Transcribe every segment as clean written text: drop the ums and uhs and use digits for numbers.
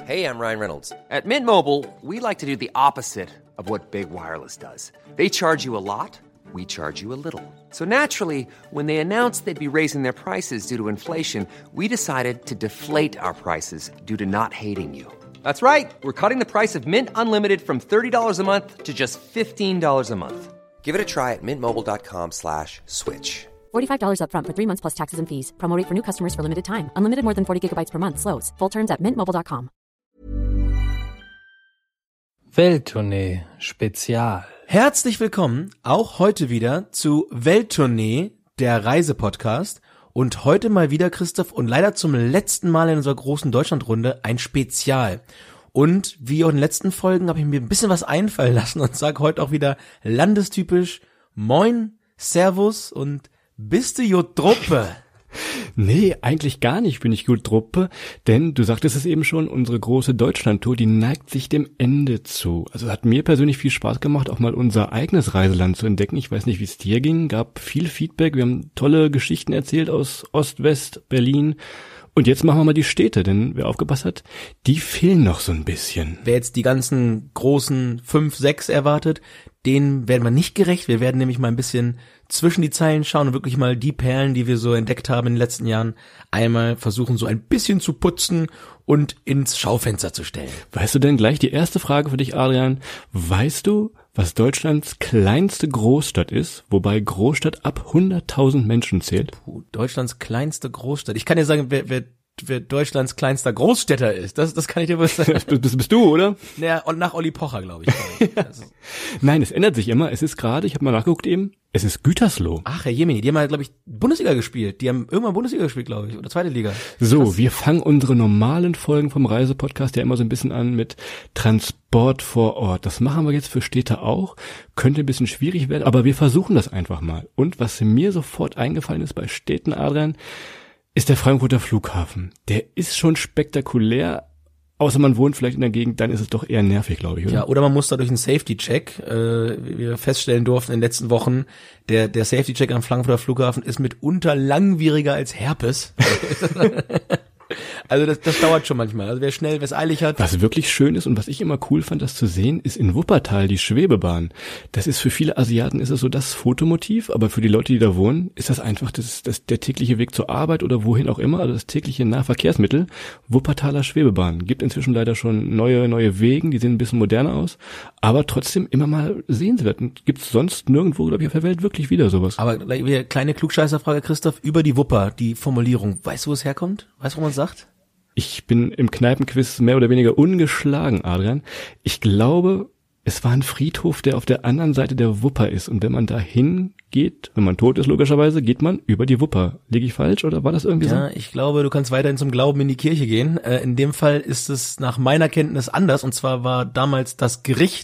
Hey, I'm Ryan Reynolds. At Mint Mobile, we like to do the opposite of what Big Wireless does. They charge you a lot, we charge you a little. So naturally, when they announced they'd be raising their prices due to inflation, we decided to deflate our prices due to not hating you. That's right. We're cutting the price of Mint Unlimited from $30 a month to just $15 a month. Give it a try at mintmobile.com/switch. $45 up front for 3 months plus taxes and fees. Promo rate for new customers for limited time. Unlimited more than 40 gigabytes per month. Slows full terms at mintmobile.com. Welttournee Spezial. Herzlich willkommen auch heute wieder zu Welttournee, der Reisepodcast. Und heute mal wieder, Christoph, und leider zum letzten Mal in unserer großen Deutschlandrunde ein Spezial. Und wie auch in den letzten Folgen habe ich mir ein bisschen was einfallen lassen und sage heute auch wieder landestypisch Moin, Servus und bist du gut Truppe? Nee, eigentlich gar nicht bin ich gut Truppe, denn du sagtest es eben schon, unsere große Deutschlandtour, die neigt sich dem Ende zu. Also es hat mir persönlich viel Spaß gemacht, auch mal unser eigenes Reiseland zu entdecken. Ich weiß nicht, wie es dir ging, gab viel Feedback, wir haben tolle Geschichten erzählt aus Ost, West, Berlin. Und jetzt machen wir mal die Städte, denn wer aufgepasst hat, die fehlen noch so ein bisschen. Wer jetzt die ganzen großen 5, 6 erwartet, denen werden wir nicht gerecht. Wir werden nämlich mal ein bisschen zwischen die Zeilen schauen und wirklich mal die Perlen, die wir so entdeckt haben in den letzten Jahren, einmal versuchen so ein bisschen zu putzen und ins Schaufenster zu stellen. Weißt du denn gleich die erste Frage für dich, Adrian? Weißt du, was Deutschlands kleinste Großstadt ist, wobei Großstadt ab 100.000 Menschen zählt? Deutschlands kleinste Großstadt. Ich kann dir sagen, wer Deutschlands kleinster Großstädter ist. Das kann ich dir wohl sagen. Bist du, oder? Naja, und nach Olli Pocher, glaube ich. Nein, es ändert sich immer. Es ist gerade, ich habe mal nachgeguckt eben, es ist Gütersloh. Ach, Herr Jemini, die haben halt, glaube ich, Bundesliga gespielt. Die haben irgendwann Bundesliga gespielt, glaube ich, oder zweite Liga. So, Krass. Wir fangen unsere normalen Folgen vom Reisepodcast ja immer so ein bisschen an mit Transport vor Ort. Das machen wir jetzt für Städte auch. Könnte ein bisschen schwierig werden, aber wir versuchen das einfach mal. Und was mir sofort eingefallen ist bei Städten, Adrian, ist der Frankfurter Flughafen. Der ist schon spektakulär, außer man wohnt vielleicht in der Gegend, dann ist es doch eher nervig, glaube ich, oder? Ja, oder man muss da durch einen Safety-Check, wie wir feststellen durften in den letzten Wochen, der Safety-Check am Frankfurter Flughafen ist mitunter langwieriger als Herpes. Also das dauert schon manchmal. Also wer schnell, wer es eilig hat. Was wirklich schön ist und was ich immer cool fand, das zu sehen, ist in Wuppertal die Schwebebahn. Das ist für viele Asiaten ist es so das Fotomotiv, aber für die Leute, die da wohnen, ist das einfach der tägliche Weg zur Arbeit oder wohin auch immer, also das tägliche Nahverkehrsmittel. Wuppertaler Schwebebahn. Gibt inzwischen leider schon neue Wegen, die sehen ein bisschen moderner aus, aber trotzdem immer mal sehenswert. Und gibt's sonst nirgendwo, glaube ich, auf der Welt wirklich wieder sowas. Aber kleine Klugscheißerfrage, Christoph, über die Wupper, die Formulierung. Weißt du, wo es herkommt? Weißt du, wo man sagt? Ich bin im Kneipenquiz mehr oder weniger ungeschlagen, Adrian. Ich glaube, es war ein Friedhof, der auf der anderen Seite der Wupper ist. Und wenn man da hingeht, wenn man tot ist logischerweise, geht man über die Wupper. Liege ich falsch oder war das irgendwie so? Ja, ich glaube, du kannst weiterhin zum Glauben in die Kirche gehen. In dem Fall ist es nach meiner Kenntnis anders. Und zwar war damals das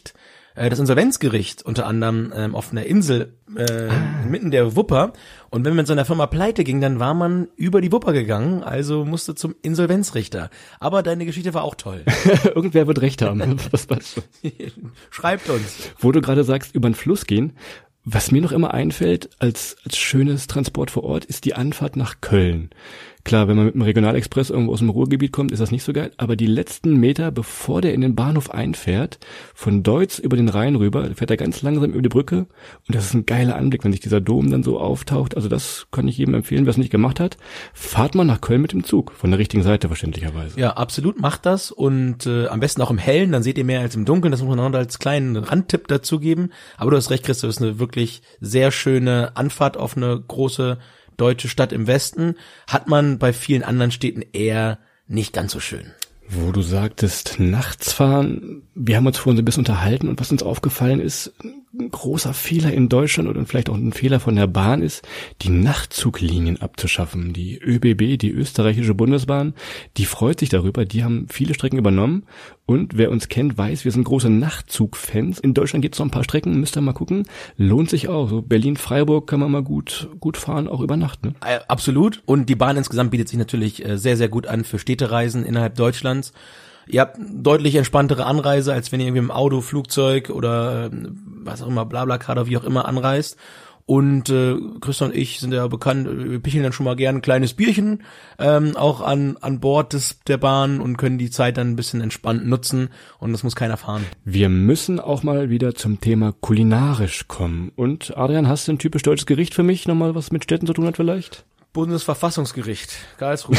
Insolvenzgericht unter anderem auf einer Insel mitten der Wupper. Und wenn man mit so einer Firma pleite ging, dann war man über die Wupper gegangen, also musste zum Insolvenzrichter. Aber deine Geschichte war auch toll. Irgendwer wird recht haben. Was weißt du? Schreibt uns. Wo du gerade sagst, über den Fluss gehen, was mir noch immer einfällt als schönes Transport vor Ort, ist die Anfahrt nach Köln. Klar, wenn man mit dem Regionalexpress irgendwo aus dem Ruhrgebiet kommt, ist das nicht so geil, aber die letzten Meter, bevor der in den Bahnhof einfährt, von Deutz über den Rhein rüber, fährt er ganz langsam über die Brücke und das ist ein geiler Anblick, wenn sich dieser Dom dann so auftaucht. Also das kann ich jedem empfehlen, wer es nicht gemacht hat. Fahrt mal nach Köln mit dem Zug, von der richtigen Seite verständlicherweise. Ja, absolut, macht das und am besten auch im Hellen, dann seht ihr mehr als im Dunkeln, das muss man noch als kleinen Randtipp dazugeben. Aber du hast recht, Christoph, das ist eine wirklich sehr schöne Anfahrt auf eine große deutsche Stadt im Westen, hat man bei vielen anderen Städten eher nicht ganz so schön. Wo du sagtest, nachts fahren, wir haben uns vorhin so ein bisschen unterhalten und was uns aufgefallen ist, ein großer Fehler in Deutschland oder vielleicht auch ein Fehler von der Bahn ist, die Nachtzuglinien abzuschaffen. Die ÖBB, die österreichische Bundesbahn, die freut sich darüber, die haben viele Strecken übernommen und wer uns kennt, weiß, wir sind große Nachtzugfans. In Deutschland gibt es noch ein paar Strecken, müsst ihr mal gucken, lohnt sich auch. So Berlin-Freiburg kann man mal gut fahren, auch über Nacht. Ne? Absolut und die Bahn insgesamt bietet sich natürlich sehr, sehr gut an für Städtereisen innerhalb Deutschlands. Ihr habt deutlich entspanntere Anreise, als wenn ihr irgendwie im Auto, Flugzeug oder was auch immer, Blablacar oder wie auch immer anreist. Und Christian und ich sind ja bekannt, wir picheln dann schon mal gern ein kleines Bierchen auch an Bord der Bahn und können die Zeit dann ein bisschen entspannt nutzen und das muss keiner fahren. Wir müssen auch mal wieder zum Thema kulinarisch kommen. Und Adrian, hast du ein typisch deutsches Gericht für mich? Nochmal was mit Städten zu tun hat vielleicht? Bundesverfassungsgericht, Karlsruhe.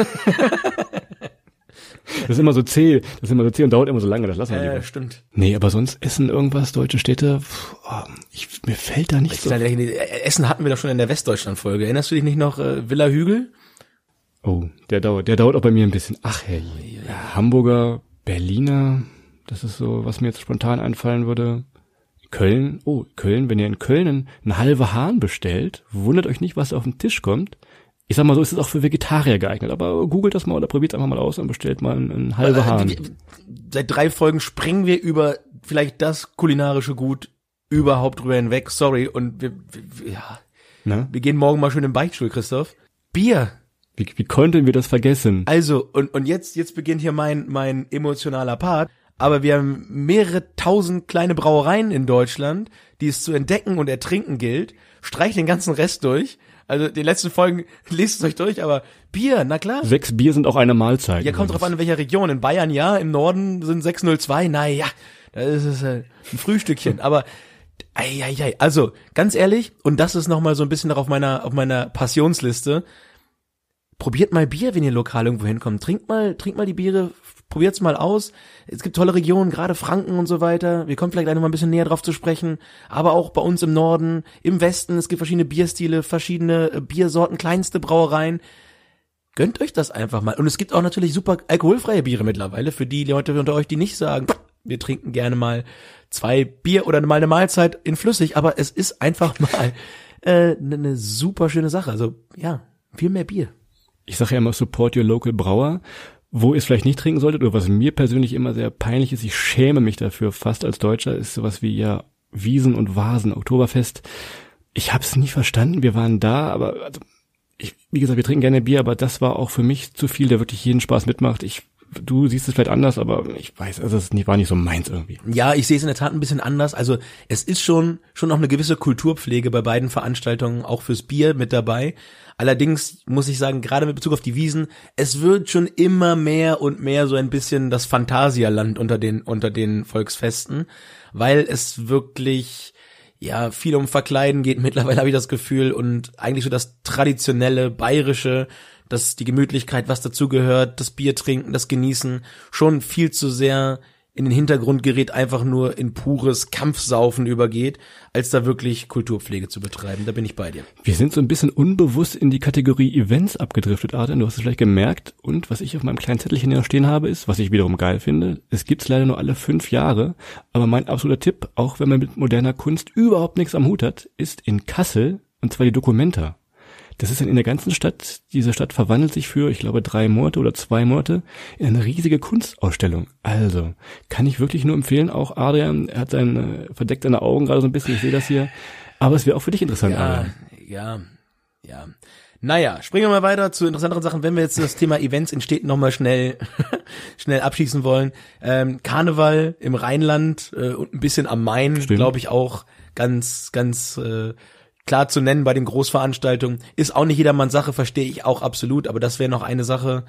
Das ist immer so zäh und dauert immer so lange, das lassen wir lieber. Ja, stimmt. Nee, aber sonst Essen irgendwas, deutsche Städte, mir fällt da nicht so. Essen hatten wir doch schon in der Westdeutschland-Folge. Erinnerst du dich nicht noch, Villa Hügel? Oh, der dauert auch bei mir ein bisschen. Ach herrje. Ja, Hamburger, Berliner, das ist so, was mir jetzt spontan einfallen würde. Köln, wenn ihr in Köln einen halben Hahn bestellt, wundert euch nicht, was auf den Tisch kommt. Ich sag mal so, ist es auch für Vegetarier geeignet, aber googelt das mal oder probiert es einfach mal aus und bestellt mal einen halben Hahn. Seit 3 Folgen springen wir über vielleicht das kulinarische Gut überhaupt drüber hinweg, sorry, und wir gehen morgen mal schön im Beichtstuhl, Christoph. Bier. Wie konnten wir das vergessen? Also, und jetzt beginnt hier mein emotionaler Part, aber wir haben mehrere tausend kleine Brauereien in Deutschland, die es zu entdecken und ertrinken gilt. Streicht den ganzen Rest durch. Also die letzten Folgen, lest es euch durch, aber Bier, na klar. 6 Bier sind auch eine Mahlzeit. Ja, kommt drauf an, in welcher Region. In Bayern ja, im Norden sind 602, naja, da ist es ein Frühstückchen. Aber, also, ganz ehrlich, und das ist nochmal so ein bisschen noch auf meiner Passionsliste, probiert mal Bier, wenn ihr lokal irgendwo hinkommt. Trinkt mal die Biere, probiert's mal aus. Es gibt tolle Regionen, gerade Franken und so weiter. Wir kommen vielleicht gleich noch mal ein bisschen näher drauf zu sprechen. Aber auch bei uns im Norden, im Westen, es gibt verschiedene Bierstile, verschiedene Biersorten, kleinste Brauereien. Gönnt euch das einfach mal. Und es gibt auch natürlich super alkoholfreie Biere mittlerweile für die Leute unter euch, die nicht sagen, wir trinken gerne mal 2 Bier oder mal eine Mahlzeit in flüssig. Aber es ist einfach mal eine super schöne Sache. Also ja, viel mehr Bier. Ich sage ja immer, support your local Brauer. Wo ihr es vielleicht nicht trinken solltet, oder was mir persönlich immer sehr peinlich ist, ich schäme mich dafür fast als Deutscher, ist sowas wie ja Wiesn und Vasen, Oktoberfest. Ich hab's nie verstanden, wir waren da, aber wie gesagt, wir trinken gerne Bier, aber das war auch für mich zu viel, der wirklich jeden Spaß mitmacht. Du siehst es vielleicht anders, aber ich weiß, also es war nicht so meins irgendwie. Ja, ich sehe es in der Tat ein bisschen anders. Also es ist schon noch eine gewisse Kulturpflege bei beiden Veranstaltungen, auch fürs Bier mit dabei. Allerdings muss ich sagen, gerade mit Bezug auf die Wiesn, es wird schon immer mehr und mehr so ein bisschen das Phantasialand unter den Volksfesten, weil es wirklich viel um Verkleiden geht. Mittlerweile habe ich das Gefühl und eigentlich so das traditionelle bayerische, dass die Gemütlichkeit, was dazugehört, das Bier trinken, das Genießen, schon viel zu sehr in den Hintergrund gerät, einfach nur in pures Kampfsaufen übergeht, als da wirklich Kulturpflege zu betreiben. Da bin ich bei dir. Wir sind so ein bisschen unbewusst in die Kategorie Events abgedriftet, Adrian. Du hast es vielleicht gemerkt. Und was ich auf meinem kleinen Zettelchen hier noch stehen habe, ist, was ich wiederum geil finde, es gibt's leider nur alle 5 Jahre. Aber mein absoluter Tipp, auch wenn man mit moderner Kunst überhaupt nichts am Hut hat, ist in Kassel, und zwar die Documenta. Das ist dann in der ganzen Stadt, diese Stadt verwandelt sich für, ich glaube, 3 Monate oder 2 Monate in eine riesige Kunstausstellung. Also, kann ich wirklich nur empfehlen, auch Adrian, er hat verdeckt seine Augen gerade so ein bisschen, ich sehe das hier, aber es wäre auch für dich interessant, Adrian. Ja. Naja, springen wir mal weiter zu interessanteren Sachen, wenn wir jetzt das Thema Events in Städten nochmal schnell abschließen wollen. Karneval im Rheinland und ein bisschen am Main, glaube ich auch ganz klar zu nennen bei den Großveranstaltungen. Ist auch nicht jedermanns Sache, verstehe ich auch absolut, aber das wäre noch eine Sache.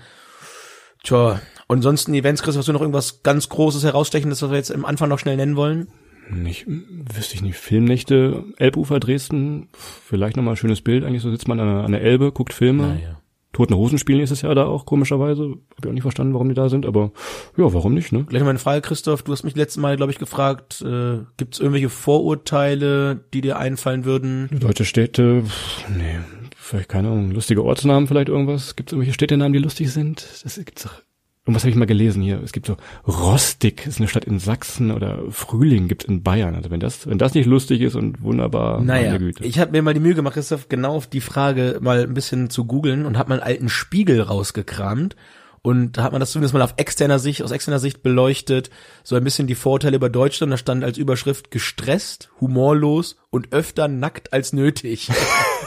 Tja, und sonst Events, Chris, hast du noch irgendwas ganz Großes herausstechendes, was wir jetzt am Anfang noch schnell nennen wollen? Wüsste ich nicht. Filmnächte, Elbufer Dresden, vielleicht nochmal ein schönes Bild, eigentlich so sitzt man an der Elbe, guckt Filme. Naja. Toten Hosen spielen nächstes Jahr da auch, komischerweise. Hab ich auch nicht verstanden, warum die da sind, aber ja, warum nicht, ne? Gleich mal eine Frage, Christoph, du hast mich letztes Mal, glaube ich, gefragt, gibt's irgendwelche Vorurteile, die dir einfallen würden? Deutsche Städte, nee, vielleicht keine Ahnung, lustige Ortsnamen vielleicht irgendwas? Gibt's irgendwelche Städtenamen, die lustig sind? Das gibt's doch. Irgendwas habe ich mal gelesen hier. Es gibt so Rostock, ist eine Stadt in Sachsen, oder Frühling gibt's in Bayern. Also wenn das nicht lustig ist und wunderbar, meine Güte. Ich habe mir mal die Mühe gemacht, Christoph, genau auf die Frage mal ein bisschen zu googeln und habe mal einen alten Spiegel rausgekramt. Und da hat man das zumindest mal aus externer Sicht beleuchtet, so ein bisschen die Vorteile über Deutschland. Da stand als Überschrift gestresst, humorlos und öfter nackt als nötig.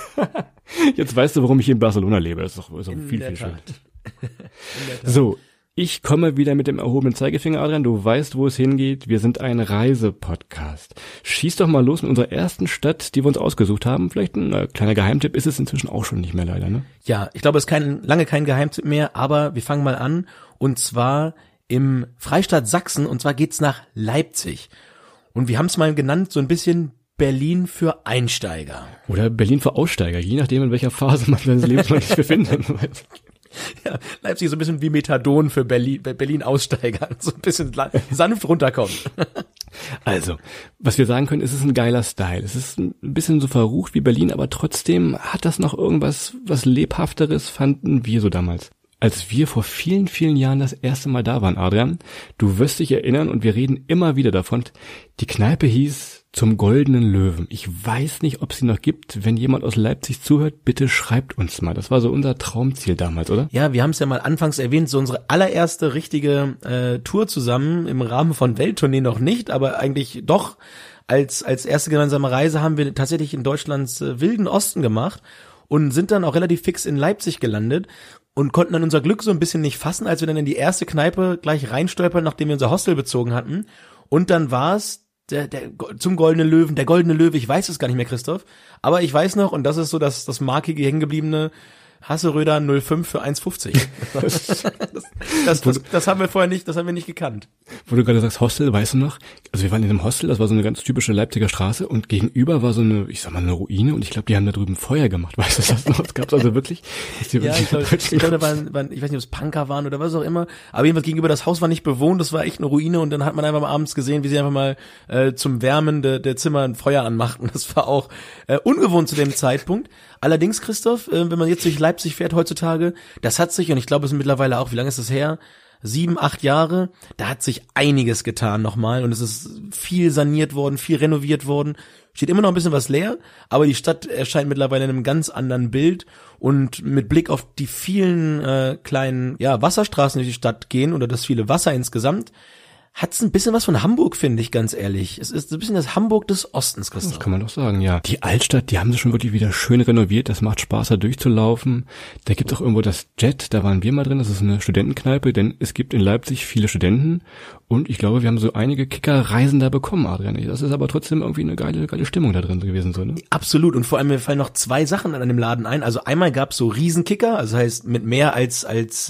Jetzt weißt du, warum ich hier in Barcelona lebe. Das ist doch viel schön. Tat. So, Ich komme wieder mit dem erhobenen Zeigefinger, Adrian. Du weißt, wo es hingeht. Wir sind ein Reisepodcast. Schieß doch mal los mit unserer ersten Stadt, die wir uns ausgesucht haben. Vielleicht ein kleiner Geheimtipp, ist es inzwischen auch schon nicht mehr leider, ne? Ja, ich glaube, es ist lange kein Geheimtipp mehr, aber wir fangen mal an. Und zwar im Freistaat Sachsen, und zwar geht's nach Leipzig. Und wir haben es mal genannt, so ein bisschen Berlin für Einsteiger. Oder Berlin für Aussteiger, je nachdem, in welcher Phase man seines Lebens sich befindet. Ja, Leipzig ist so ein bisschen wie Methadon für Berlin-Aussteiger. So ein bisschen sanft runterkommen. Also, was wir sagen können, ist es ein geiler Style. Es ist ein bisschen so verrucht wie Berlin, aber trotzdem hat das noch irgendwas, was Lebhafteres, fanden wir so damals. Als wir vor vielen, vielen Jahren das erste Mal da waren, Adrian, du wirst dich erinnern und wir reden immer wieder davon, die Kneipe hieß Zum Goldenen Löwen. Ich weiß nicht, ob es sie noch gibt. Wenn jemand aus Leipzig zuhört, bitte schreibt uns mal. Das war so unser Traumziel damals, oder? Ja, wir haben es ja mal anfangs erwähnt, so unsere allererste richtige Tour zusammen im Rahmen von Welttournee noch nicht, aber eigentlich doch als erste gemeinsame Reise haben wir tatsächlich in Deutschlands wilden Osten gemacht und sind dann auch relativ fix in Leipzig gelandet und konnten dann unser Glück so ein bisschen nicht fassen, als wir dann in die erste Kneipe gleich reinstolpern, nachdem wir unser Hostel bezogen hatten. Und dann war es zum Goldenen Löwen, der Goldene Löwe, ich weiß es gar nicht mehr, Christoph, aber ich weiß noch, und das ist so das markige, hängengebliebene Hasseröder 05 für 1,50. Das haben wir vorher nicht, das haben wir nicht gekannt. Wo du gerade sagst Hostel, weißt du noch? Also wir waren in einem Hostel, das war so eine ganz typische Leipziger Straße und gegenüber war so eine, ich sag mal, eine Ruine und ich glaube, die haben da drüben Feuer gemacht. Weißt du das noch? Das gab's also wirklich? Ja, ich glaube, da waren, ich weiß nicht, ob es Punker waren oder was auch immer, aber jedenfalls gegenüber das Haus war nicht bewohnt, das war echt eine Ruine und dann hat man einfach mal abends gesehen, wie sie einfach mal zum Wärmen der Zimmer ein Feuer anmachten. Das war auch ungewohnt zu dem Zeitpunkt. Allerdings, Christoph, wenn man jetzt durch Leipzig fährt heutzutage, das hat sich, und ich glaube, es sind mittlerweile auch, wie lange ist das her? 7, 8 Jahre, da hat sich einiges getan nochmal und es ist viel saniert worden, viel renoviert worden. Steht immer noch ein bisschen was leer, aber die Stadt erscheint mittlerweile in einem ganz anderen Bild und mit Blick auf die vielen kleinen Wasserstraßen, die die Stadt gehen oder das viele Wasser insgesamt, hat's ein bisschen was von Hamburg, finde ich, ganz ehrlich. Es ist ein bisschen das Hamburg des Ostens, Christoph. Das kann man doch sagen, ja. Die Altstadt, die haben sie schon wirklich wieder schön renoviert. Das macht Spaß, da durchzulaufen. Da gibt auch irgendwo das Jet, da waren wir mal drin. Das ist eine Studentenkneipe, denn es gibt in Leipzig viele Studenten. Und ich glaube, wir haben so einige Kicker-Reisen da bekommen, Adrian. Das ist aber trotzdem irgendwie eine geile Stimmung da drin gewesen, so, ne? Absolut. Und vor allem, mir fallen noch 2 Sachen an dem Laden ein. Also einmal gab's so Riesenkicker, also heißt mit mehr als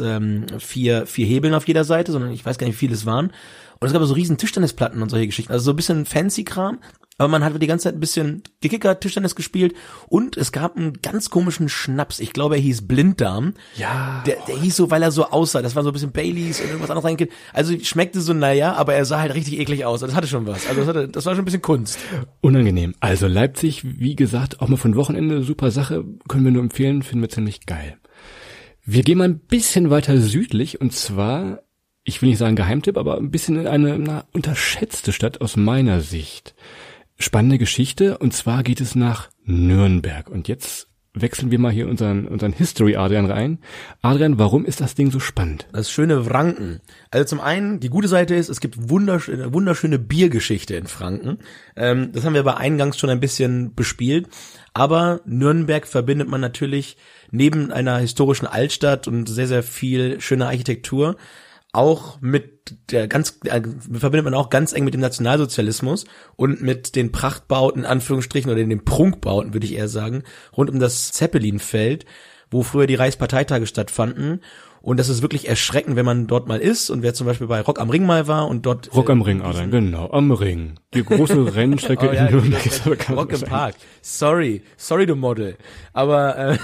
4 Hebeln auf jeder Seite, sondern ich weiß gar nicht, wie viele es waren. Und es gab so riesen Tischtennisplatten und solche Geschichten. Also so ein bisschen Fancy-Kram. Aber man hat die ganze Zeit ein bisschen gekickert, Tischtennis gespielt. Und es gab einen ganz komischen Schnaps. Ich glaube, er hieß Blinddarm. Ja. Der hieß so, weil er so aussah. Das war so ein bisschen Baileys und irgendwas anderes reingekippt. Also schmeckte so, naja, aber er sah halt richtig eklig aus. Das hatte schon was. Also das war schon ein bisschen Kunst. Unangenehm. Also Leipzig, wie gesagt, auch mal von Wochenende, super Sache. Können wir nur empfehlen, finden wir ziemlich geil. Wir gehen mal ein bisschen weiter südlich und zwar, ich will nicht sagen Geheimtipp, aber ein bisschen in eine unterschätzte Stadt aus meiner Sicht. Spannende Geschichte, und zwar geht es nach Nürnberg. Und jetzt wechseln wir mal hier unseren History-Adrian rein. Adrian, warum ist das Ding so spannend? Das schöne Franken. Also zum einen, die gute Seite ist, es gibt wunderschöne Biergeschichte in Franken. Das haben wir aber eingangs schon ein bisschen bespielt. Aber Nürnberg verbindet man natürlich neben einer historischen Altstadt und sehr, sehr viel schöner Architektur auch verbindet man auch ganz eng mit dem Nationalsozialismus und mit den Prachtbauten, in Anführungsstrichen, oder den Prunkbauten, würde ich eher sagen, rund um das Zeppelinfeld, wo früher die Reichsparteitage stattfanden. Und das ist wirklich erschreckend, wenn man dort mal ist und wer zum Beispiel bei Rock am Ring mal war und dort... Rock am Ring, Adrian, genau, am Ring. Die große Rennstrecke in Nürnberg ist bekannt. Rock im Park. Sorry, du Model. Aber...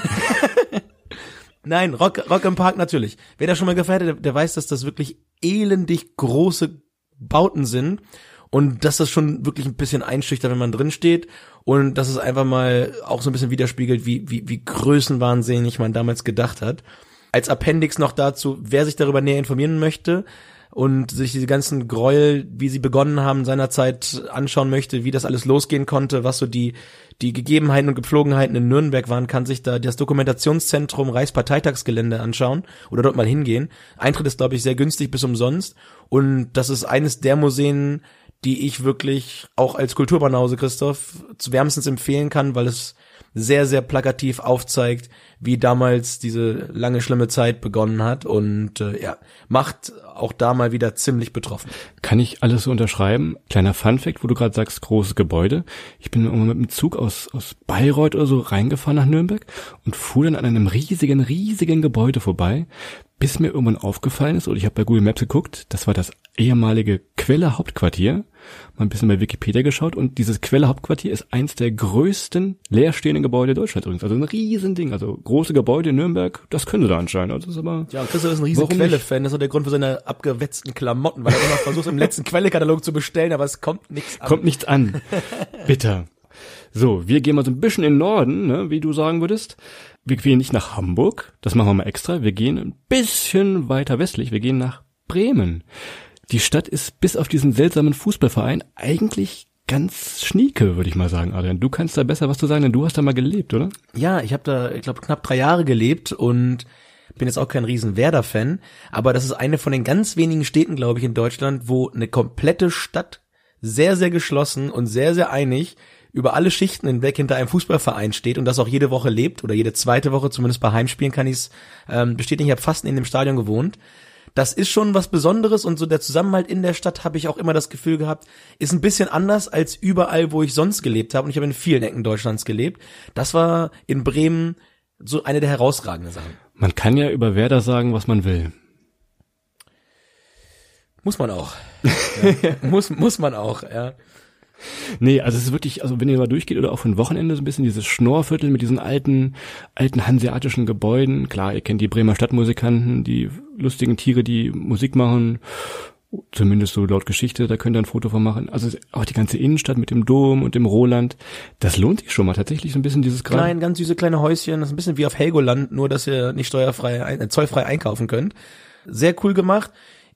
Nein, Rock im Park natürlich. Wer da schon mal gefeiert hat, der weiß, dass das wirklich elendig große Bauten sind und dass das schon wirklich ein bisschen einschüchtert, wenn man drin steht und dass es einfach mal auch so ein bisschen widerspiegelt, wie größenwahnsinnig man damals gedacht hat. Als Appendix noch dazu, wer sich darüber näher informieren möchte und sich diese ganzen Gräuel, wie sie begonnen haben, seinerzeit anschauen möchte, wie das alles losgehen konnte, was so die Gegebenheiten und Gepflogenheiten in Nürnberg waren, kann sich da das Dokumentationszentrum Reichsparteitagsgelände anschauen oder dort mal hingehen. Eintritt ist, glaube ich, sehr günstig bis umsonst und das ist eines der Museen, die ich wirklich auch als Kulturbanause, Christoph, wärmstens empfehlen kann, weil es sehr, sehr plakativ aufzeigt, wie damals diese lange, schlimme Zeit begonnen hat und macht auch da mal wieder ziemlich betroffen. Kann ich alles so unterschreiben? Kleiner Funfact, wo du gerade sagst, großes Gebäude. Ich bin irgendwann mit dem Zug aus Bayreuth oder so reingefahren nach Nürnberg und fuhr dann an einem riesigen Gebäude vorbei, bis mir irgendwann aufgefallen ist, oder ich habe bei Google Maps geguckt, das war das ehemalige Quelle Hauptquartier, mal ein bisschen bei Wikipedia geschaut und dieses Quelle Hauptquartier ist eins der größten leerstehenden Gebäude Deutschlands übrigens, also ein Riesending, also große Gebäude in Nürnberg, das können sie da anscheinend, also das ist aber... Ja, Christoph ist ein riesen Quelle-Fan, das ist auch der Grund für seine abgewetzten Klamotten, weil er immer versucht, im letzten Quelle-Katalog zu bestellen, aber es kommt nichts an. Kommt nichts an, bitter. So, wir gehen mal so ein bisschen in den Norden, ne, wie du sagen würdest. Wir gehen nicht nach Hamburg, das machen wir mal extra, wir gehen ein bisschen weiter westlich, wir gehen nach Bremen. Die Stadt ist bis auf diesen seltsamen Fußballverein eigentlich ganz schnieke, würde ich mal sagen, Adrian. Du kannst da besser was zu sagen, denn du hast da mal gelebt, oder? Ja, ich habe da, ich glaube, knapp 3 Jahre gelebt und bin jetzt auch kein riesen Werder-Fan, aber das ist eine von den ganz wenigen Städten, glaube ich, in Deutschland, wo eine komplette Stadt sehr, sehr geschlossen und sehr, sehr einig über alle Schichten hinweg hinter einem Fußballverein steht und das auch jede Woche lebt oder jede zweite Woche, zumindest bei Heimspielen kann ich es bestätigen. Ich habe fast in dem Stadion gewohnt. Das ist schon was Besonderes und so der Zusammenhalt in der Stadt, habe ich auch immer das Gefühl gehabt, ist ein bisschen anders als überall, wo ich sonst gelebt habe und ich habe in vielen Ecken Deutschlands gelebt. Das war in Bremen so eine der herausragenden Sachen. Man kann ja über Werder sagen, was man will. Muss man auch. Ja. muss man auch, ja. Nee, also es ist wirklich, also wenn ihr mal durchgeht oder auch für ein Wochenende so ein bisschen dieses Schnorrviertel mit diesen alten hanseatischen Gebäuden. Klar, ihr kennt die Bremer Stadtmusikanten, die lustigen Tiere, die Musik machen, zumindest so laut Geschichte, da könnt ihr ein Foto von machen. Also auch die ganze Innenstadt mit dem Dom und dem Roland, das lohnt sich schon mal tatsächlich so ein bisschen dieses Klein, ganz süße kleine Häuschen, das ist ein bisschen wie auf Helgoland, nur dass ihr nicht zollfrei einkaufen könnt. Sehr cool gemacht.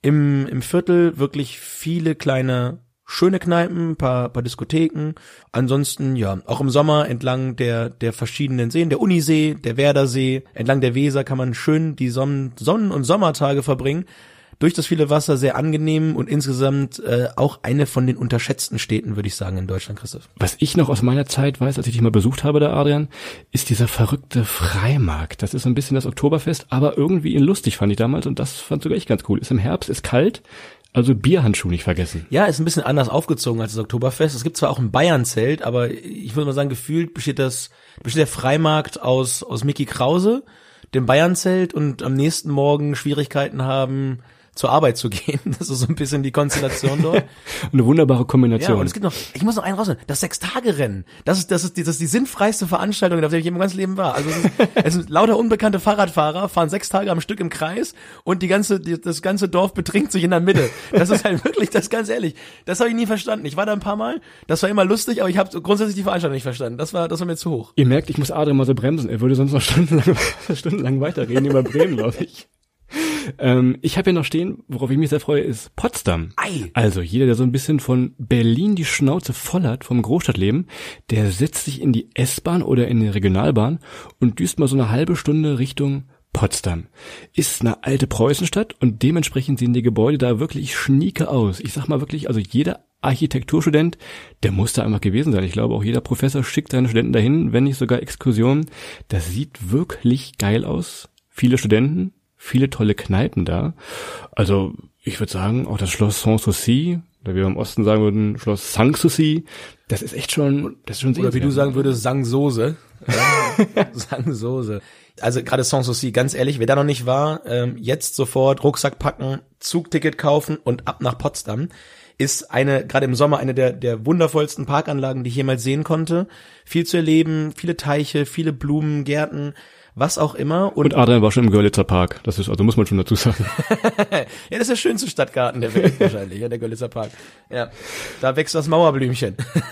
Im Viertel wirklich viele kleine schöne Kneipen, paar Diskotheken. Ansonsten, ja, auch im Sommer entlang der verschiedenen Seen, der Unisee, der Werdersee, entlang der Weser kann man schön die Sonnen- und Sommertage verbringen. Durch das viele Wasser sehr angenehm und insgesamt auch eine von den unterschätzten Städten, würde ich sagen, in Deutschland, Christoph. Was ich noch aus meiner Zeit weiß, als ich dich mal besucht habe, da Adrian, ist dieser verrückte Freimarkt. Das ist so ein bisschen das Oktoberfest, aber irgendwie lustig fand ich damals und das fand sogar ich ganz cool. Ist im Herbst, ist kalt. Also Bierhandschuh nicht vergessen. Ja, ist ein bisschen anders aufgezogen als das Oktoberfest. Es gibt zwar auch ein Bayernzelt, aber ich würde mal sagen, gefühlt besteht der Freimarkt aus Mickey Krause, dem Bayernzelt und am nächsten Morgen Schwierigkeiten haben, zur Arbeit zu gehen. Das ist so ein bisschen die Konstellation dort. Eine wunderbare Kombination. Ja, und es gibt noch, ich muss noch einen rausnehmen, das 6-Tage-Rennen. Das ist die sinnfreiste Veranstaltung, auf der ich in meinem ganzen Leben war. Also es sind lauter unbekannte Fahrradfahrer, fahren 6 Tage am Stück im Kreis und das ganze Dorf betrinkt sich in der Mitte. Das ist halt wirklich, das ganz ehrlich, das habe ich nie verstanden. Ich war da ein paar Mal, das war immer lustig, aber ich habe grundsätzlich die Veranstaltung nicht verstanden. Das war mir zu hoch. Ihr merkt, ich muss Adrian mal so bremsen. Er würde sonst noch stundenlang weiterreden über Bremen, glaube ich. Ich habe hier noch stehen, worauf ich mich sehr freue, ist Potsdam. Ei. Also jeder, der so ein bisschen von Berlin die Schnauze voll hat vom Großstadtleben, der setzt sich in die S-Bahn oder in die Regionalbahn und düst mal so eine halbe Stunde Richtung Potsdam. Ist eine alte Preußenstadt und dementsprechend sehen die Gebäude da wirklich schnieke aus. Ich sag mal wirklich, also jeder Architekturstudent, der muss da einfach gewesen sein. Ich glaube, auch jeder Professor schickt seine Studenten dahin, wenn nicht sogar Exkursionen. Das sieht wirklich geil aus. Viele Studenten, viele tolle Kneipen da. Also ich würde sagen, auch das Schloss Sanssouci, oder wie wir im Osten sagen würden, Schloss Sanssouci, das ist echt schon, das ist schon sehr. Oder wie du sagen würdest, Sangsoße. Ja, Sangsoße. Also gerade Sanssouci, ganz ehrlich, wer da noch nicht war, jetzt sofort Rucksack packen, Zugticket kaufen und ab nach Potsdam. Ist gerade im Sommer eine der wundervollsten Parkanlagen, die ich jemals sehen konnte. Viel zu erleben, viele Teiche, viele Blumen, Gärten, was auch immer. Und Adrian war schon im Görlitzer Park. Das ist, also muss man schon dazu sagen. Ja, das ist der schönste Stadtgarten der Welt wahrscheinlich, ja, der Görlitzer Park. Ja, da wächst das Mauerblümchen.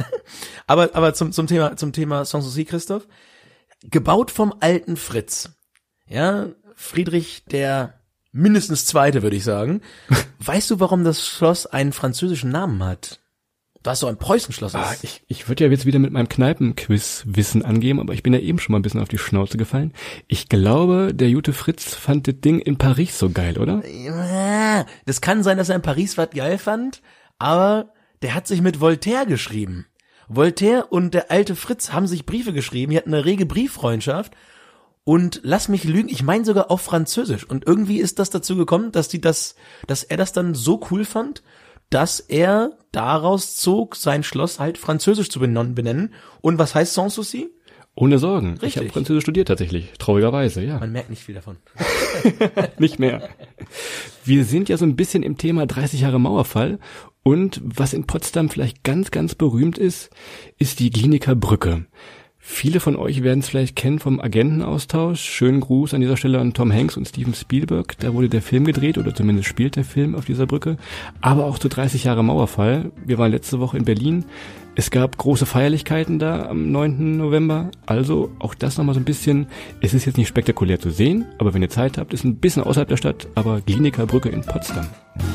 aber zum Thema Sanssouci, Christoph. Gebaut vom alten Fritz. Ja, Friedrich der mindestens Zweite, würde ich sagen. Weißt du, warum das Schloss einen französischen Namen hat? Das so ein Preußenschloss ist. Ich würde ja jetzt wieder mit meinem Kneipenquiz-Wissen angeben, aber ich bin ja eben schon mal ein bisschen auf die Schnauze gefallen. Ich glaube, der gute Fritz fand das Ding in Paris so geil, oder? Ja, das kann sein, dass er in Paris was geil fand, aber der hat sich mit Voltaire geschrieben. Voltaire und der alte Fritz haben sich Briefe geschrieben, die hatten eine rege Brieffreundschaft und lass mich lügen, ich meine sogar auf Französisch. Und irgendwie ist das dazu gekommen, dass er das dann so cool fand, dass er daraus zog, sein Schloss halt französisch zu benennen. Und was heißt Sans Souci? Ohne Sorgen. Richtig. Ich habe Französisch studiert tatsächlich, traurigerweise, ja. Man merkt nicht viel davon. Nicht mehr. Wir sind ja so ein bisschen im Thema 30 Jahre Mauerfall und was in Potsdam vielleicht ganz, ganz berühmt ist die Glienicker Brücke. Viele von euch werden es vielleicht kennen vom Agentenaustausch. Schönen Gruß an dieser Stelle an Tom Hanks und Steven Spielberg. Da wurde der Film gedreht oder zumindest spielt der Film auf dieser Brücke. Aber auch zu 30 Jahre Mauerfall. Wir waren letzte Woche in Berlin. Es gab große Feierlichkeiten da am 9. November. Also auch das nochmal so ein bisschen. Es ist jetzt nicht spektakulär zu sehen, aber wenn ihr Zeit habt, ist ein bisschen außerhalb der Stadt, aber Glienicker Brücke in Potsdam.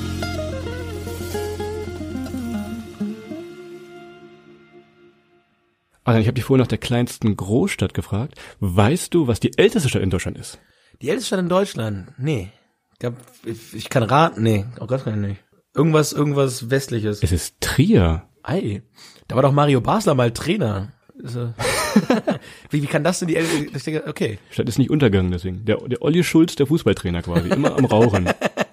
Also ich habe dich vorhin nach der kleinsten Großstadt gefragt. Weißt du, was die älteste Stadt in Deutschland ist? Die älteste Stadt in Deutschland? Nee. Ich kann raten, nee. Oh Gott, kann ich nicht. Irgendwas Westliches. Es ist Trier. Ei. Da war doch Mario Basler mal Trainer. Wie kann das denn die älteste? Okay. Die Stadt ist nicht untergegangen deswegen. Der Olli Schulz, der Fußballtrainer quasi. Immer am Rauchen.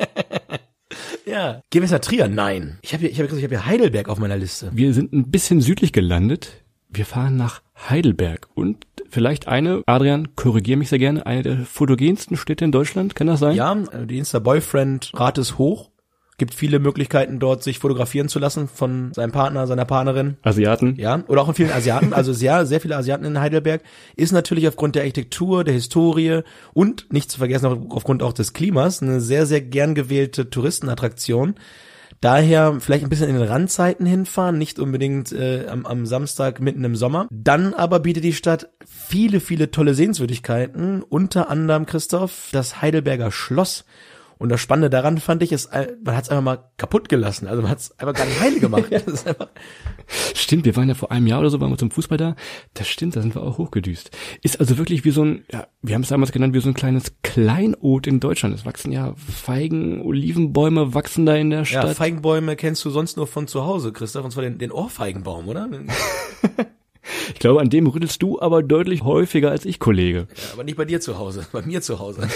Ja. Gehen wir jetzt nach Trier? Nein. Ich hab hier Heidelberg auf meiner Liste. Wir sind ein bisschen südlich gelandet. Wir fahren nach Heidelberg und vielleicht Adrian, korrigier mich sehr gerne, eine der fotogensten Städte in Deutschland, kann das sein? Ja, die Insta-Boyfriend-Rate ist hoch. Gibt viele Möglichkeiten dort, sich fotografieren zu lassen von seinem Partner, seiner Partnerin. Asiaten? Ja, oder auch von vielen Asiaten, also sehr viele Asiaten in Heidelberg. Ist natürlich aufgrund der Architektur, der Historie und nicht zu vergessen aufgrund auch des Klimas eine sehr, sehr gern gewählte Touristenattraktion. Daher vielleicht ein bisschen in den Randzeiten hinfahren, nicht unbedingt am Samstag mitten im Sommer. Dann aber bietet die Stadt viele, viele tolle Sehenswürdigkeiten, unter anderem, Christoph, das Heidelberger Schloss. Und das Spannende daran fand ich, man hat es einfach mal kaputt gelassen. Also man hat es einfach gar nicht heil gemacht. Das ist einfach Stimmt, wir waren ja vor einem Jahr oder so, waren wir zum Fußball da. Das stimmt, da sind wir auch hochgedüst. Ist also wirklich wie so ein, ja, wir haben es damals genannt, wie so ein kleines Kleinod in Deutschland. Es wachsen ja Feigen, Olivenbäume wachsen da in der Stadt. Ja, Feigenbäume kennst du sonst nur von zu Hause, Christoph, und zwar den Ohrfeigenbaum, oder? Ich glaube, an dem rüttelst du aber deutlich häufiger als ich, Kollege. Ja, aber nicht bei dir zu Hause, bei mir zu Hause.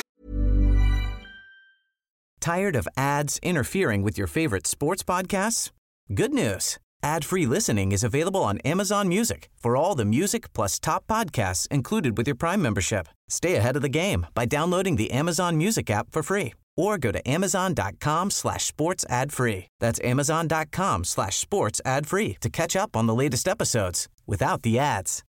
Tired of ads interfering with your favorite sports podcasts? Good news. Ad-free listening is available on Amazon Music for all the music plus top podcasts included with your Prime membership. Stay ahead of the game by downloading the Amazon Music app for free or go to amazon.com/sports ad free. That's amazon.com/sports ad free to catch up on the latest episodes without the ads.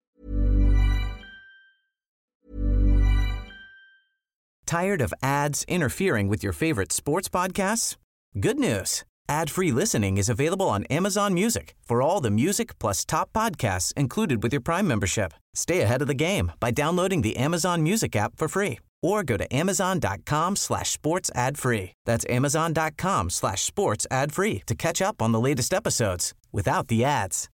Tired of ads interfering with your favorite sports podcasts? Good news. Ad-free listening is available on Amazon Music for all the music plus top podcasts included with your Prime membership. Stay ahead of the game by downloading the Amazon Music app for free or go to amazon.com/sports ad free. That's amazon.com/sports ad free to catch up on the latest episodes without the ads.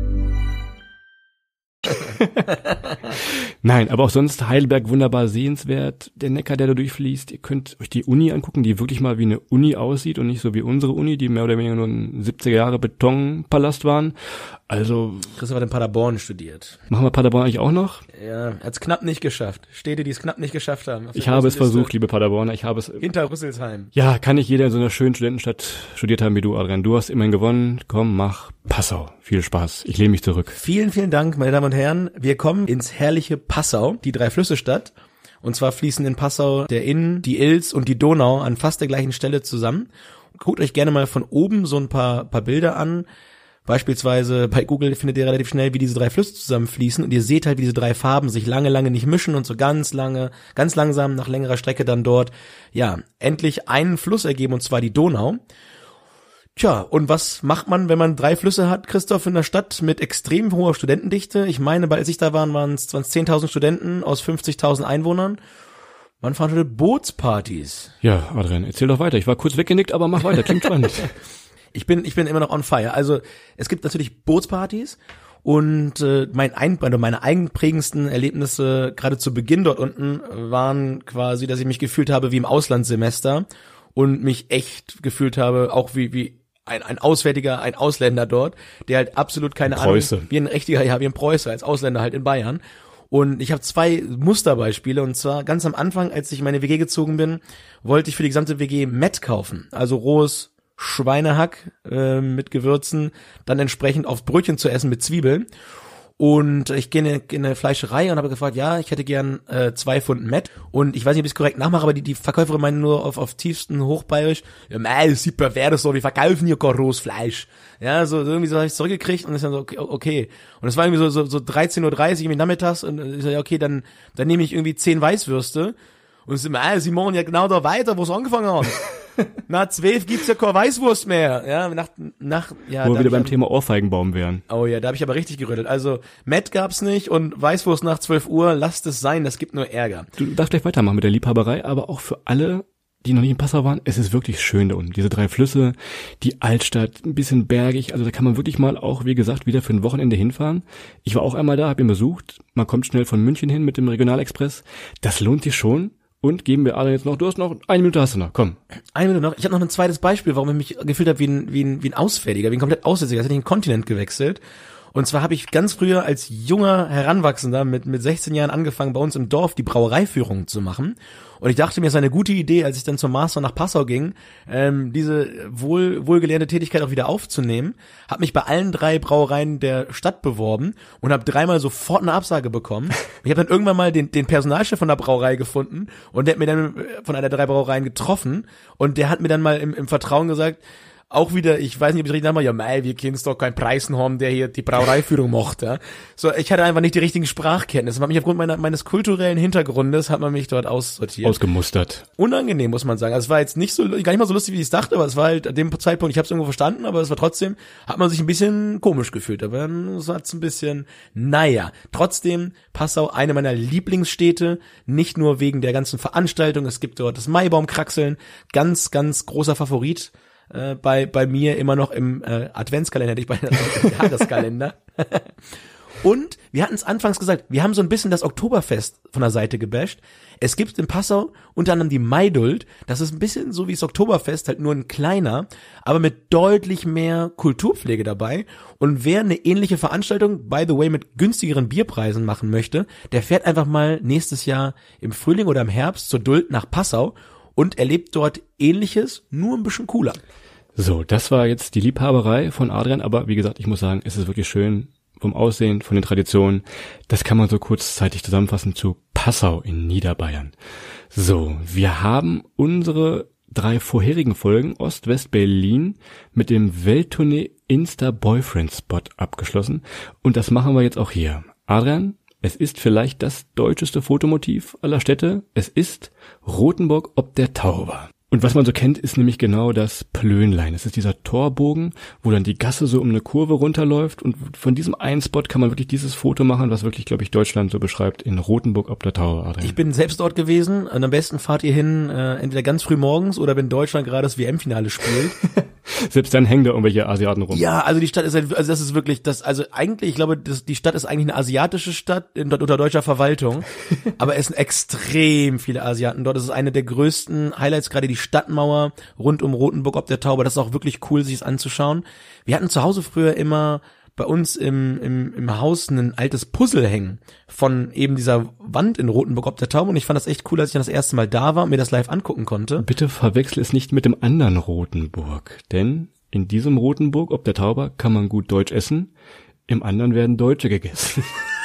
Nein, aber auch sonst Heidelberg wunderbar sehenswert. Der Neckar, der da durchfließt. Ihr könnt euch die Uni angucken, die wirklich mal wie eine Uni aussieht und nicht so wie unsere Uni, die mehr oder weniger nur ein 70er Jahre Betonpalast waren. Also Christoph hat in Paderborn studiert. Machen wir Paderborn eigentlich auch noch? Ja, hat's knapp nicht geschafft. Städte, die es knapp nicht geschafft haben. Ich habe es versucht, liebe Paderborner. Ich habe es. Hinter Rüsselsheim. Ja, kann nicht jeder in so einer schönen Studentenstadt studiert haben wie du, Adrian. Du hast immerhin gewonnen. Komm, mach Passau. Viel Spaß. Ich lehne mich zurück. Vielen, vielen Dank, meine Damen und Herren. Wir kommen ins herrliche Passau, die Drei-Flüsse-Stadt. Und zwar fließen in Passau der Inn, die Ilz und die Donau an fast der gleichen Stelle zusammen. Guckt euch gerne mal von oben so ein paar Bilder an. Beispielsweise bei Google findet ihr relativ schnell, wie diese drei Flüsse zusammenfließen und ihr seht halt, wie diese drei Farben sich lange, lange nicht mischen und so ganz langsam nach längerer Strecke dann dort, ja, endlich einen Fluss ergeben und zwar die Donau. Tja, und was macht man, wenn man drei Flüsse hat, Christoph, in der Stadt mit extrem hoher Studentendichte? Ich meine, als ich da war, waren es 10.000 Studenten aus 50.000 Einwohnern. Man veranstaltet Bootspartys. Ja, Adrian, erzähl doch weiter. Ich war kurz weggenickt, aber mach weiter, klingt spannend. Ich bin immer noch on fire. Also es gibt natürlich Bootspartys und meine eigenprägendsten Erlebnisse gerade zu Beginn dort unten waren quasi, dass ich mich gefühlt habe wie im Auslandssemester und mich echt gefühlt habe, auch wie ein Auswärtiger, ein Ausländer dort, der halt absolut keine Ahnung, wie ein Preuße, als Ausländer halt in Bayern. Und ich habe 2 Musterbeispiele, und zwar ganz am Anfang, als ich in meine WG gezogen bin, wollte ich für die gesamte WG Mett kaufen, also rohes Schweinehack mit Gewürzen, dann entsprechend aufs Brötchen zu essen mit Zwiebeln. Und ich gehe in eine Fleischerei und habe gefragt, ja, ich hätte gern 2 Pfund Mett. Und ich weiß nicht, ob ich es korrekt nachmache, aber die Verkäuferin meinte nur auf tiefsten Hochbayerisch, ja, mei, das sieht pervers so, wir verkaufen hier kein rohes Fleisch. Ja, so irgendwie so habe ich es zurückgekriegt und ist dann so, okay. Und es war irgendwie so 13:30 Uhr irgendwie nachmittags und ich so, ja, okay, dann nehme ich irgendwie 10 Weißwürste. Und es ist immer, sie machen ja genau da weiter, wo es angefangen hat. Nach 12 gibt's ja keine Weißwurst mehr. Ja, wo wir wieder beim Thema Ohrfeigenbaum wären. Oh ja, da habe ich aber richtig gerüttelt. Also, Mett gab's nicht und Weißwurst nach 12 Uhr, lasst es sein, das gibt nur Ärger. Du darfst gleich weitermachen mit der Liebhaberei, aber auch für alle, die noch nicht in Passau waren, es ist wirklich schön da unten. Diese 3 Flüsse, die Altstadt, ein bisschen bergig, also da kann man wirklich mal auch, wie gesagt, wieder für ein Wochenende hinfahren. Ich war auch einmal da, hab ihn besucht. Man kommt schnell von München hin mit dem Regionalexpress. Das lohnt sich schon. Und geben wir alle jetzt noch, du hast noch 1 Minute, hast du noch, komm. 1 Minute noch. Ich habe noch ein zweites Beispiel, warum ich mich gefühlt habe wie ein Ausfälliger, wie ein komplett Aussätziger. Also ich habe den Kontinent gewechselt. Und zwar habe ich ganz früher als junger Heranwachsender mit 16 Jahren angefangen, bei uns im Dorf die Brauereiführung zu machen. Und ich dachte mir, es ist eine gute Idee, als ich dann zum Master nach Passau ging, diese wohlgelernte Tätigkeit auch wieder aufzunehmen. Habe mich bei allen 3 Brauereien der Stadt beworben und habe 3-mal sofort eine Absage bekommen. Ich habe dann irgendwann mal den Personalchef von der Brauerei gefunden und der hat mir dann von einer der 3 Brauereien getroffen und der hat mir dann mal im Vertrauen gesagt, auch wieder, ich weiß nicht, ob ich richtig nachmache, ja mei, wir können doch keinen Preisen haben, der hier die Brauereiführung macht, ja. So, ich hatte einfach nicht die richtigen Sprachkenntnisse. Man hat mich aufgrund meines kulturellen Hintergrundes, hat man mich dort aussortiert. Ausgemustert. Unangenehm, muss man sagen. Also es war jetzt nicht so, gar nicht mal so lustig, wie ich es dachte, aber es war halt an dem Zeitpunkt, ich habe es irgendwo verstanden, aber es war trotzdem, hat man sich ein bisschen komisch gefühlt. Aber es war ein bisschen, naja. Trotzdem, Passau, eine meiner Lieblingsstädte, nicht nur wegen der ganzen Veranstaltung, es gibt dort das Maibaumkraxeln, ganz, ganz großer Favorit. Bei mir immer noch im Adventskalender, nicht bei im Jahreskalender. Und wir hatten es anfangs gesagt, wir haben so ein bisschen das Oktoberfest von der Seite gebasht. Es gibt in Passau unter anderem die Maidult. Das ist ein bisschen so wie das Oktoberfest, halt nur ein kleiner, aber mit deutlich mehr Kulturpflege dabei. Und wer eine ähnliche Veranstaltung, by the way, mit günstigeren Bierpreisen machen möchte, der fährt einfach mal nächstes Jahr im Frühling oder im Herbst zur Duld nach Passau und erlebt dort Ähnliches, nur ein bisschen cooler. So, das war jetzt die Liebhaberei von Adrian, aber wie gesagt, ich muss sagen, es ist wirklich schön vom Aussehen, von den Traditionen. Das kann man so kurzzeitig zusammenfassen zu Passau in Niederbayern. So, wir haben unsere 3 vorherigen Folgen Ost-West-Berlin mit dem Welttournee Insta-Boyfriend-Spot abgeschlossen und das machen wir jetzt auch hier. Adrian, es ist vielleicht das deutscheste Fotomotiv aller Städte. Es ist Rothenburg ob der Tauber. Und was man so kennt, ist nämlich genau das Plönlein. Es ist dieser Torbogen, wo dann die Gasse so um eine Kurve runterläuft. Und von diesem einen Spot kann man wirklich dieses Foto machen, was wirklich, glaube ich, Deutschland so beschreibt, in Rothenburg ob der Tauber. Adrian. Ich bin selbst dort gewesen. Und am besten fahrt ihr hin, entweder ganz früh morgens oder wenn Deutschland gerade das WM-Finale spielt. Selbst dann hängen da irgendwelche Asiaten rum. Ja, also die Stadt ist halt, also das ist wirklich das, also eigentlich, ich glaube, die Stadt ist eigentlich eine asiatische Stadt unter deutscher Verwaltung, aber es sind extrem viele Asiaten dort. Das ist eine der größten Highlights, gerade die Stadtmauer rund um Rothenburg ob der Tauber. Das ist auch wirklich cool, sich es anzuschauen. Wir hatten zu Hause früher immer bei uns im Haus ein altes Puzzle hängen von eben dieser Wand in Rothenburg ob der Tauber und ich fand das echt cool, als ich dann das erste Mal da war und mir das live angucken konnte. Bitte verwechsel es nicht mit dem anderen Rotenburg, denn in diesem Rotenburg ob der Tauber kann man gut Deutsch essen, im anderen werden Deutsche gegessen.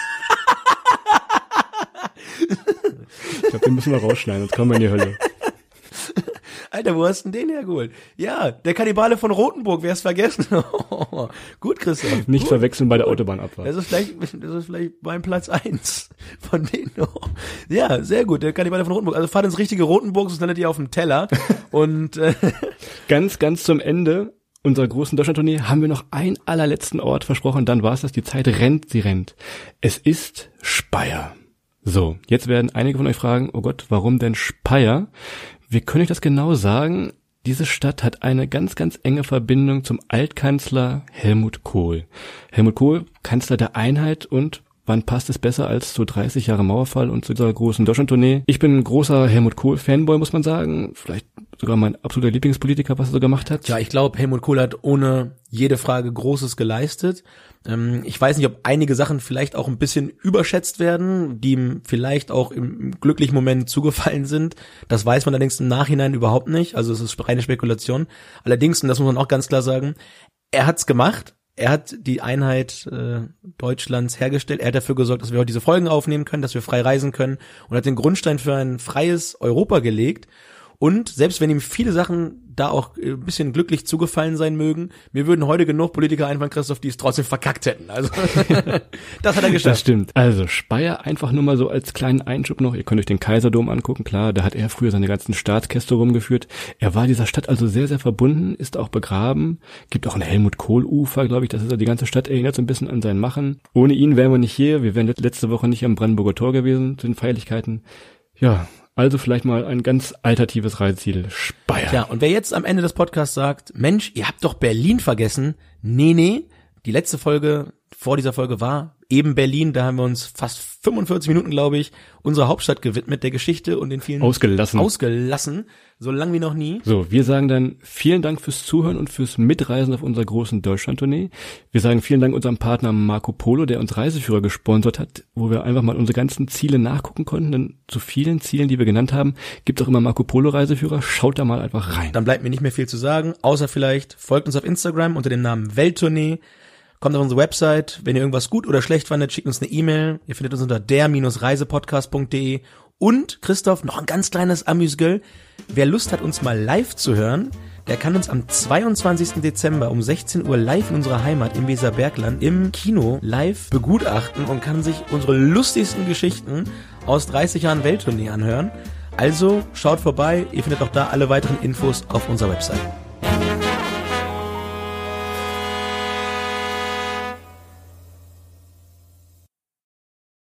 Ich glaube, den müssen wir rausschneiden, sonst kommen wir in die Hölle. Alter, wo hast du denn den hergeholt? Ja, der Kannibale von Rothenburg, wer es vergessen? Gut, Christoph. Nicht gut. Verwechseln bei der Autobahnabfahrt. Das ist vielleicht mein Platz 1 von denen. Ja, sehr gut, der Kannibale von Rothenburg. Also fahrt ins richtige Rothenburg, sonst landet ihr auf dem Teller. Und ganz zum Ende unserer großen Deutschland-Tournee haben wir noch einen allerletzten Ort versprochen, dann war es das. Die Zeit rennt, sie rennt. Es ist Speyer. So, jetzt werden einige von euch fragen, oh Gott, warum denn Speyer? Wir können euch das genau sagen. Diese Stadt hat eine ganz enge Verbindung zum Altkanzler Helmut Kohl. Helmut Kohl, Kanzler der Einheit und wann passt es besser als so 30 Jahre Mauerfall und zu dieser großen Deutschland-Tournee? Ich bin ein großer Helmut Kohl-Fanboy, muss man sagen. Vielleicht sogar mein absoluter Lieblingspolitiker, was er so gemacht hat. Ja, ich glaube, Helmut Kohl hat ohne jede Frage Großes geleistet. Ich weiß nicht, ob einige Sachen vielleicht auch ein bisschen überschätzt werden, die ihm vielleicht auch im glücklichen Moment zugefallen sind. Das weiß man allerdings im Nachhinein überhaupt nicht. Also es ist reine Spekulation. Allerdings, und das muss man auch ganz klar sagen, er hat's gemacht. Er hat die Einheit Deutschlands hergestellt. Er hat dafür gesorgt, dass wir heute diese Folgen aufnehmen können, dass wir frei reisen können und hat den Grundstein für ein freies Europa gelegt. Und selbst wenn ihm viele Sachen da auch ein bisschen glücklich zugefallen sein mögen, mir würden heute genug Politiker einfallen, Christoph, die es trotzdem verkackt hätten. Also das hat er geschafft. Das stimmt. Also Speyer einfach nur mal so als kleinen Einschub noch. Ihr könnt euch den Kaiserdom angucken. Klar, da hat er früher seine ganzen Staatskäste rumgeführt. Er war dieser Stadt also sehr, sehr verbunden, ist auch begraben. Gibt auch ein Helmut-Kohl-Ufer, glaube ich. Das ist ja die ganze Stadt, erinnert so ein bisschen an sein Machen. Ohne ihn wären wir nicht hier. Wir wären letzte Woche nicht am Brandenburger Tor gewesen zu den Feierlichkeiten. Ja, also vielleicht mal ein ganz alternatives Reiseziel, Speyer. Ja, und wer jetzt am Ende des Podcasts sagt, Mensch, ihr habt doch Berlin vergessen. Nee, die letzte Folge vor dieser Folge war eben Berlin. Da haben wir uns fast 45 Minuten, glaube ich, unserer Hauptstadt gewidmet, der Geschichte und den vielen... Ausgelassen, so lang wie noch nie. So, wir sagen dann vielen Dank fürs Zuhören und fürs Mitreisen auf unserer großen Deutschland-Tournee. Wir sagen vielen Dank unserem Partner Marco Polo, der uns Reiseführer gesponsert hat, wo wir einfach mal unsere ganzen Ziele nachgucken konnten. Denn zu vielen Zielen, die wir genannt haben, gibt es auch immer Marco Polo Reiseführer. Schaut da mal einfach rein. Dann bleibt mir nicht mehr viel zu sagen, außer vielleicht folgt uns auf Instagram unter dem Namen Welttournee. Kommt auf unsere Website. Wenn ihr irgendwas gut oder schlecht fandet, schickt uns eine E-Mail. Ihr findet uns unter der-reisepodcast.de. Und, Christoph, noch ein ganz kleines Amüsgöl. Wer Lust hat, uns mal live zu hören, der kann uns am 22. Dezember um 16 Uhr live in unserer Heimat im Weserbergland im Kino live begutachten und kann sich unsere lustigsten Geschichten aus 30 Jahren Welttournee anhören. Also schaut vorbei. Ihr findet auch da alle weiteren Infos auf unserer Website.